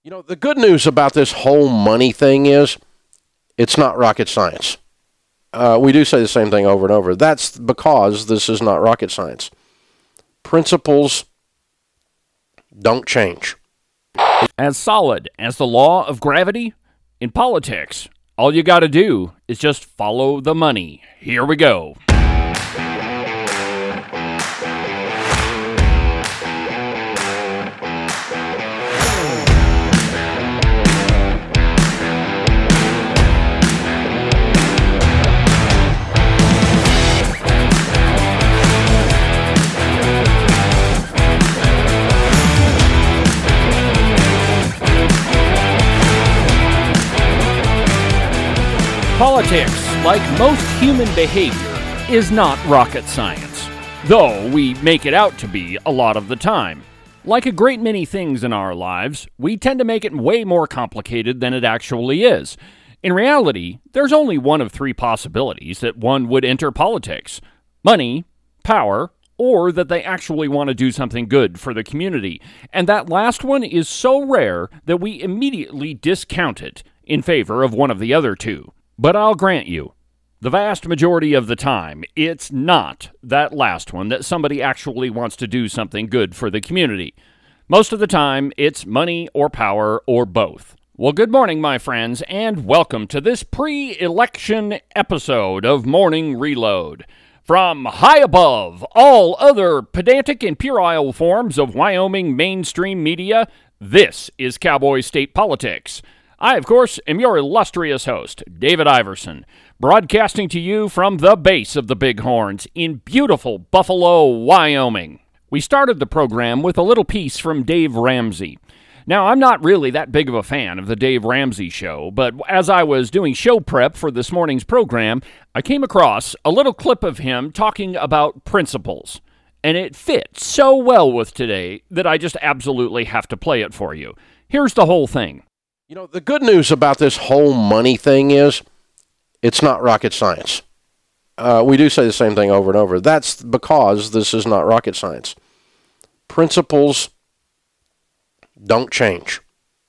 The good news about this whole money thing is it's not rocket science. We do say the same thing over and over. That's because this is not rocket science. Principles don't change. As solid as the law of gravity in politics, all you got to do is just follow the money. Here we go. Politics, like most human behavior, is not rocket science, though we make it out to be a lot of the time. Like a great many things in our lives, we tend to make it way more complicated than it actually is. In reality, there's only one of three possibilities that one would enter politics: money, power, or that they actually want to do something good for the community. And that last one is so rare that we immediately discount it in favor of one of the other two. But I'll grant you, the vast majority of the time, it's not that last one that somebody actually wants to do something good for the community. Most of the time, it's money or power or both. Well, good morning, my friends, and welcome to this pre-election episode of Morning Reload. From high above all other pedantic and puerile forms of Wyoming mainstream media, this is Cowboy State Politics. I, of course, am your illustrious host, David Iverson, broadcasting to you from the base of the Bighorns in beautiful Buffalo, Wyoming. We started the program with a little piece from Dave Ramsey. Now, I'm not really that big of a fan of the Dave Ramsey Show, but as I was doing show prep for this morning's program, I came across a little clip of him talking about principles. And it fits so well with today that I just absolutely have to play it for you. Here's the whole thing. The good news about this whole money thing is it's not rocket science. We do say the same thing over and over. That's because this is not rocket science. Principles don't change.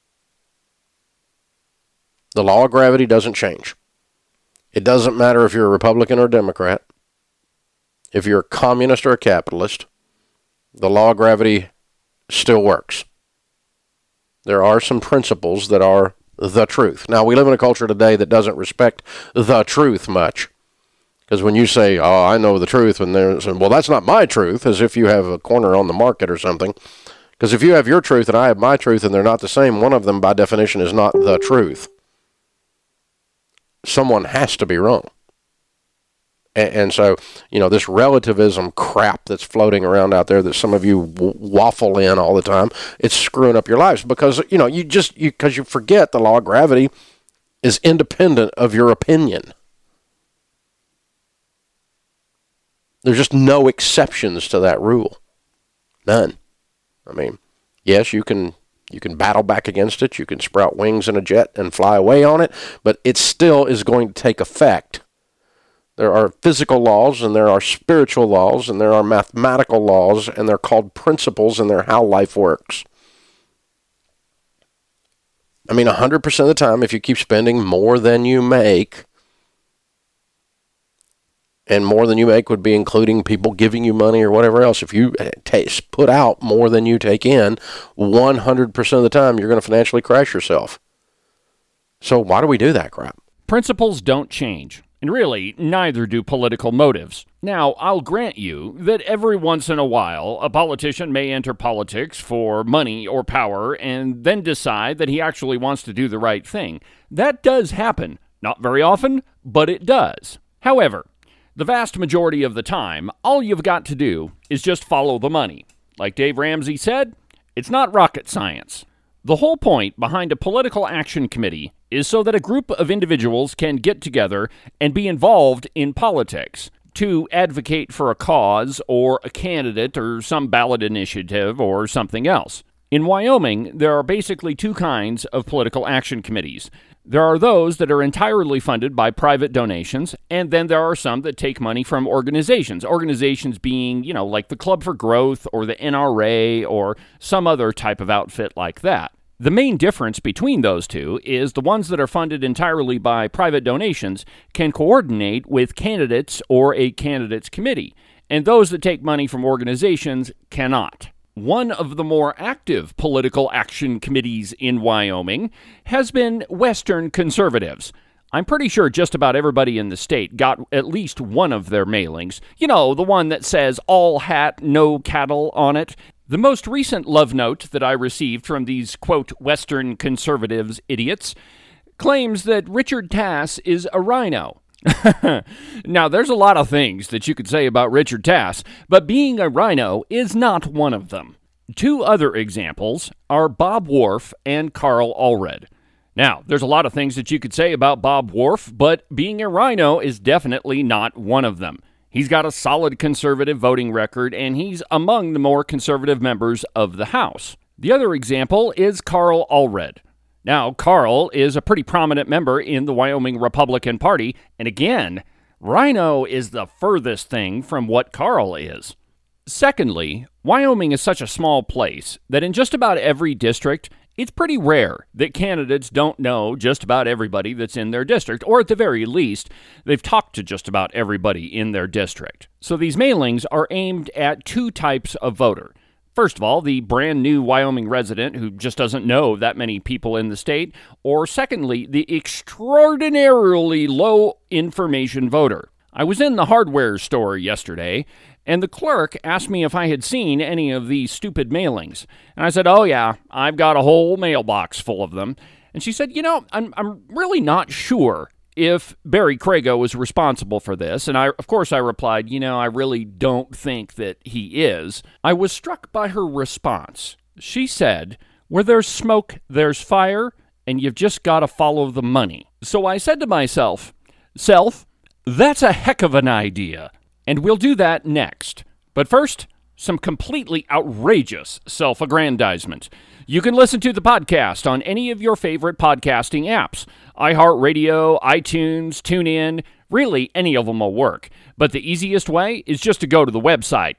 The law of gravity doesn't change. It doesn't matter if you're a Republican or a Democrat, if you're a communist or a capitalist, the law of gravity still works. There are some principles that are the truth. Now, we live in a culture today that doesn't respect the truth much. Because when you say, oh, I know the truth, and they're saying, well, that's not my truth, as if you have a corner on the market or something. Because if you have your truth and I have my truth and they're not the same, one of them, by definition, is not the truth. Someone has to be wrong. And so, this relativism crap that's floating around out there that some of you waffle in all the time, it's screwing up your lives because, because you forget the law of gravity is independent of your opinion. There's just no exceptions to that rule. None. Yes, you can battle back against it. You can sprout wings in a jet and fly away on it, but it still is going to take effect. There are physical laws, and there are spiritual laws, and there are mathematical laws, and they're called principles, and they're how life works. 100% of the time, if you keep spending more than you make, and more than you make would be including people giving you money or whatever else, if you put out more than you take in, 100% of the time, you're going to financially crash yourself. So why do we do that crap? Principles don't change. And really, neither do political motives. Now, I'll grant you that every once in a while, a politician may enter politics for money or power and then decide that he actually wants to do the right thing. That does happen. Not very often, but it does. However, the vast majority of the time, all you've got to do is just follow the money. Like Dave Ramsey said, it's not rocket science. The whole point behind a political action committee is so that a group of individuals can get together and be involved in politics to advocate for a cause or a candidate or some ballot initiative or something else. In Wyoming, there are basically two kinds of political action committees. There are those that are entirely funded by private donations, and then there are some that take money from organizations. Organizations being, like the Club for Growth or the NRA or some other type of outfit like that. The main difference between those two is the ones that are funded entirely by private donations can coordinate with candidates or a candidates committee, and those that take money from organizations cannot. One of the more active political action committees in Wyoming has been Western Conservatives. I'm pretty sure just about everybody in the state got at least one of their mailings. You know, the one that says all hat, no cattle on it. The most recent love note that I received from these, quote, Western Conservatives idiots claims that Richard Tass is a rhino. Now, there's a lot of things that you could say about Richard Tass, but being a rhino is not one of them. Two other examples are Bob Whorf and Carl Allred. Now, there's a lot of things that you could say about Bob Whorf, but being a rhino is definitely not one of them. He's got a solid conservative voting record, and he's among the more conservative members of the House. The other example is Carl Allred. Now, Carl is a pretty prominent member in the Wyoming Republican Party, and again, rhino is the furthest thing from what Carl is. Secondly, Wyoming is such a small place that in just about every district, it's pretty rare that candidates don't know just about everybody that's in their district, or at the very least, they've talked to just about everybody in their district. So these mailings are aimed at two types of voter. First of all, the brand new Wyoming resident who just doesn't know that many people in the state, or secondly, the extraordinarily low information voter. I was in the hardware store yesterday, and the clerk asked me if I had seen any of these stupid mailings. And I said, oh yeah, I've got a whole mailbox full of them. And she said, you know, I'm really not sure if Barry Crago was responsible for this. And of course I replied, you know, I really don't think that he is. I was struck by her response. She said, where there's smoke, there's fire, and you've just got to follow the money. So I said to myself, Self, that's a heck of an idea. And we'll do that next. But first, some completely outrageous self-aggrandizement. You can listen to the podcast on any of your favorite podcasting apps. iHeartRadio, iTunes, TuneIn, really any of them will work. But the easiest way is just to go to the website,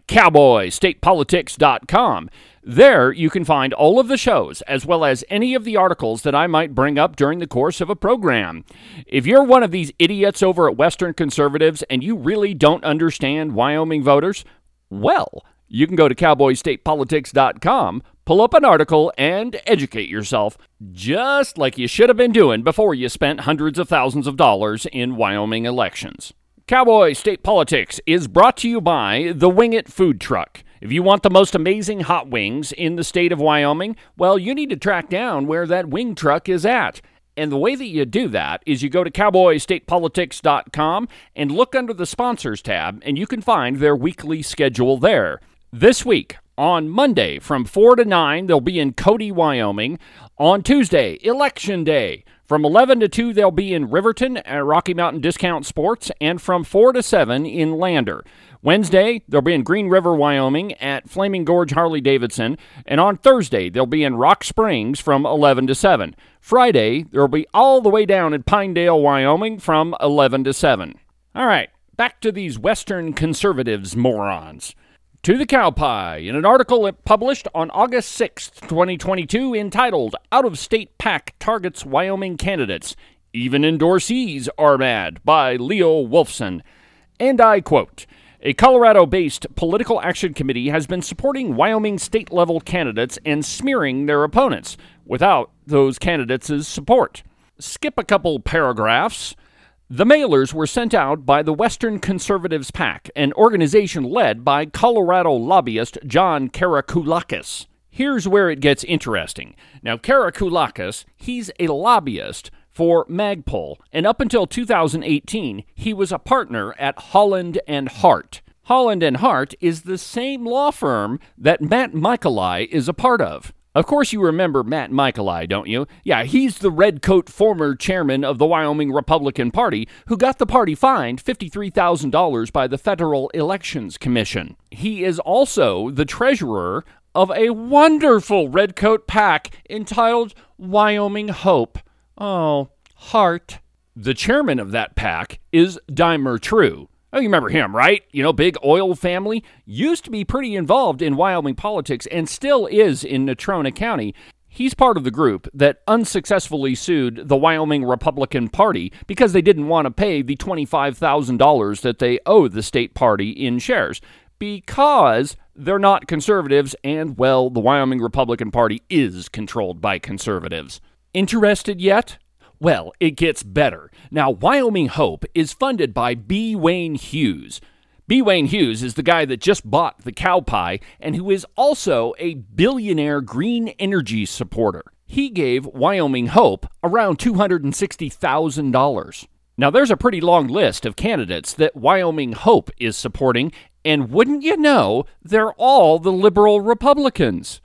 cowboystatepolitics.com. There you can find all of the shows, as well as any of the articles that I might bring up during the course of a program. If you're one of these idiots over at Western Conservatives and you really don't understand Wyoming voters, well, you can go to cowboystatepolitics.com, pull up an article, and educate yourself, just like you should have been doing before you spent hundreds of thousands of dollars in Wyoming elections. Cowboy State Politics is brought to you by the Wing It Food Truck. If you want the most amazing hot wings in the state of Wyoming, well, you need to track down where that wing truck is at. And the way that you do that is you go to cowboystatepolitics.com and look under the sponsors tab, and you can find their weekly schedule there. This week, on Monday from 4 to 9, they'll be in Cody, Wyoming. On Tuesday, Election Day. From 11 to 2, they'll be in Riverton at Rocky Mountain Discount Sports, and from 4 to 7 in Lander. Wednesday, they'll be in Green River, Wyoming at Flaming Gorge Harley-Davidson, and on Thursday, they'll be in Rock Springs from 11 to 7. Friday, they'll be all the way down in Pinedale, Wyoming from 11 to 7. All right, back to these Western Conservatives morons. To the Cow Pie, in an article published on August 6, 2022, entitled Out of State PAC Targets Wyoming Candidates, Even Endorsees Are Mad, by Leo Wolfson. And I quote, a Colorado-based political action committee has been supporting Wyoming state-level candidates and smearing their opponents without those candidates' support. Skip a couple paragraphs. The mailers were sent out by the Western Conservatives PAC, an organization led by Colorado lobbyist John Karakoulakis. Here's where it gets interesting. Now, Karakoulakis, he's a lobbyist for Magpul, and up until 2018, he was a partner at Holland and Hart. Holland and Hart is the same law firm that Matt Michaeli is a part of. Of course you remember Matt Michaeli, don't you? Yeah, he's the redcoat former chairman of the Wyoming Republican Party who got the party fined $53,000 by the Federal Elections Commission. He is also the treasurer of a wonderful redcoat PAC entitled Wyoming Hope. Oh, Hart. The chairman of that PAC is Dimer True. Oh, you remember him, right? You know, big oil family. Used to be pretty involved in Wyoming politics and still is in Natrona County. He's part of the group that unsuccessfully sued the Wyoming Republican Party because they didn't want to pay the $25,000 that they owe the state party in shares, because they're not conservatives, and, well, the Wyoming Republican Party is controlled by conservatives. Interested yet? Well, it gets better. Now, Wyoming Hope is funded by B. Wayne Hughes. B. Wayne Hughes is the guy that just bought the cow pie and who is also a billionaire green energy supporter. He gave Wyoming Hope around $260,000. Now, there's a pretty long list of candidates that Wyoming Hope is supporting, and wouldn't you know, they're all the liberal Republicans.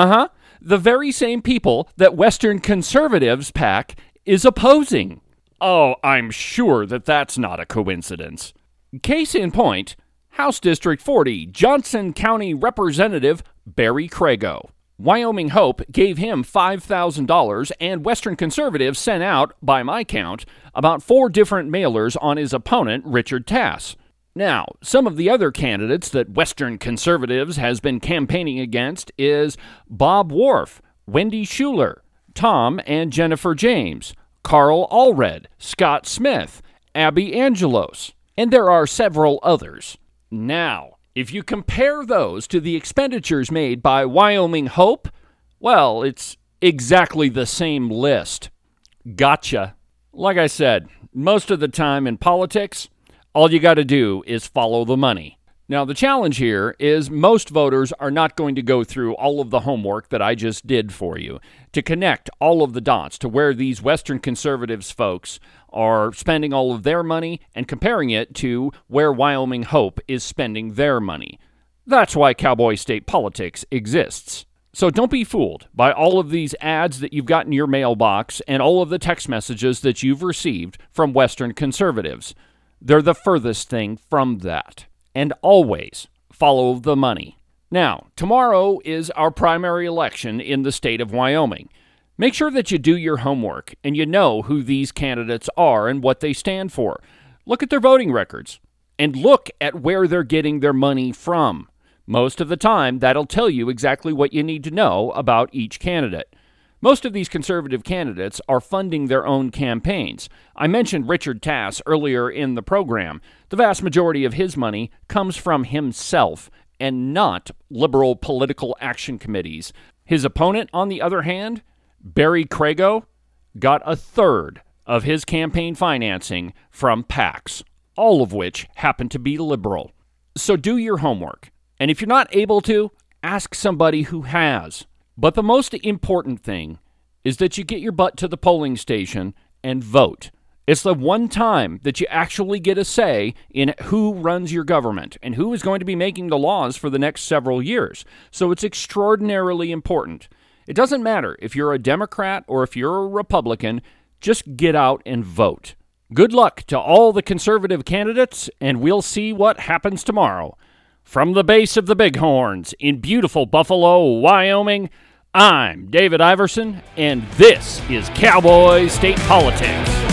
The very same people that Western Conservatives PAC is opposing. Oh, I'm sure that that's not a coincidence. Case in point, House District 40, Johnson County Representative Barry Crago. Wyoming Hope gave him $5,000, and Western Conservatives sent out, by my count, about 4 different mailers on his opponent, Richard Tass. Now, some of the other candidates that Western Conservatives has been campaigning against is Bob Wharf, Wendy Schuler, Tom and Jennifer James, Carl Allred, Scott Smith, Abby Angelos, and there are several others. Now, if you compare those to the expenditures made by Wyoming Hope, well, it's exactly the same list. Gotcha. Like I said, most of the time in politics, all you got to do is follow the money. Now, the challenge here is most voters are not going to go through all of the homework that I just did for you to connect all of the dots to where these Western Conservatives folks are spending all of their money and comparing it to where Wyoming Hope is spending their money. That's why Cowboy State Politics exists. So don't be fooled by all of these ads that you've got in your mailbox and all of the text messages that you've received from Western Conservatives. They're the furthest thing from that. And always follow the money. Now, tomorrow is our primary election in the state of Wyoming. Make sure that you do your homework and you know who these candidates are and what they stand for. Look at their voting records and look at where they're getting their money from. Most of the time, that'll tell you exactly what you need to know about each candidate. Most of these conservative candidates are funding their own campaigns. I mentioned Richard Tass earlier in the program. The vast majority of his money comes from himself and not liberal political action committees. His opponent, on the other hand, Barry Crago, got 1/3 of his campaign financing from PACs, all of which happen to be liberal. So do your homework. And if you're not able to, ask somebody who has. But the most important thing is that you get your butt to the polling station and vote. It's the one time that you actually get a say in who runs your government and who is going to be making the laws for the next several years. So it's extraordinarily important. It doesn't matter if you're a Democrat or if you're a Republican, just get out and vote. Good luck to all the conservative candidates, and we'll see what happens tomorrow. From the base of the Bighorns in beautiful Buffalo, Wyoming, I'm David Iverson, and this is Cowboy State Politics.